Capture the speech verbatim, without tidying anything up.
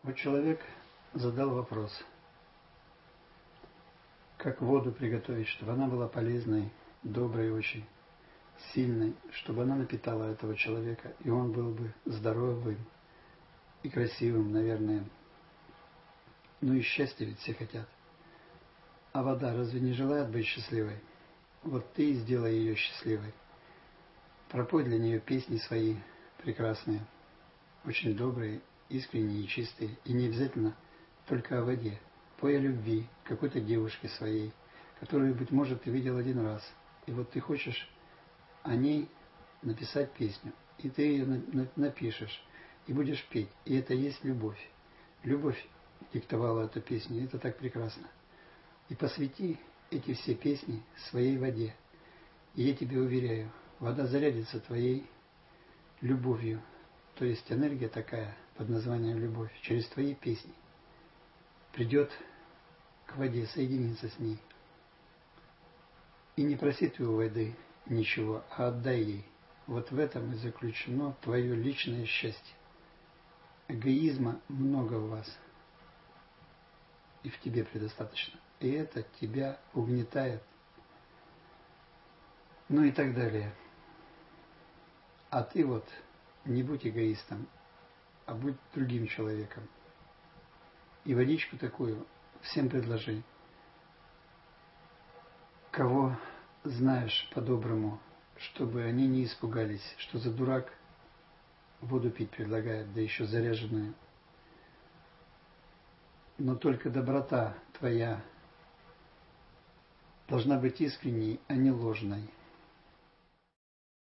Вот человек задал вопрос, как воду приготовить, чтобы она была полезной, доброй очень, сильной, чтобы она напитала этого человека, и он был бы здоровым и красивым, наверное. Ну и счастья ведь все хотят. А вода разве не желает быть счастливой? Вот ты и сделай ее счастливой. Пропой для нее песни свои прекрасные, очень добрые, искренние и чистые. И не обязательно только о воде. Пой о любви, какой-то девушке своей, которую, быть может, ты видел один раз. И вот ты хочешь о ней написать песню. И ты ее напишешь, и будешь петь. И это и есть любовь. Любовь диктовала эту песню, и это так прекрасно. И посвяти эти все песни своей воде. И я тебе уверяю, вода зарядится твоей любовью. То есть энергия такая, под названием любовь, через твои песни придет к воде, соединится с ней. И не проси ты у воды ничего, а отдай ей. Вот в этом и заключено твое личное счастье. Эгоизма много в вас, и в тебе предостаточно. И это тебя угнетает. Ну и так далее. А ты вот не будь эгоистом, а будь другим человеком. И водичку такую всем предложи. Кого знаешь по-доброму, чтобы они не испугались, что за дурак воду пить предлагает, да еще заряженную. Но только доброта твоя должна быть искренней, а не ложной.